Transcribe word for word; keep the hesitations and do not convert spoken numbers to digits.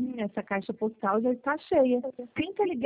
Sim, essa caixa postal já está cheia. Tenta ligar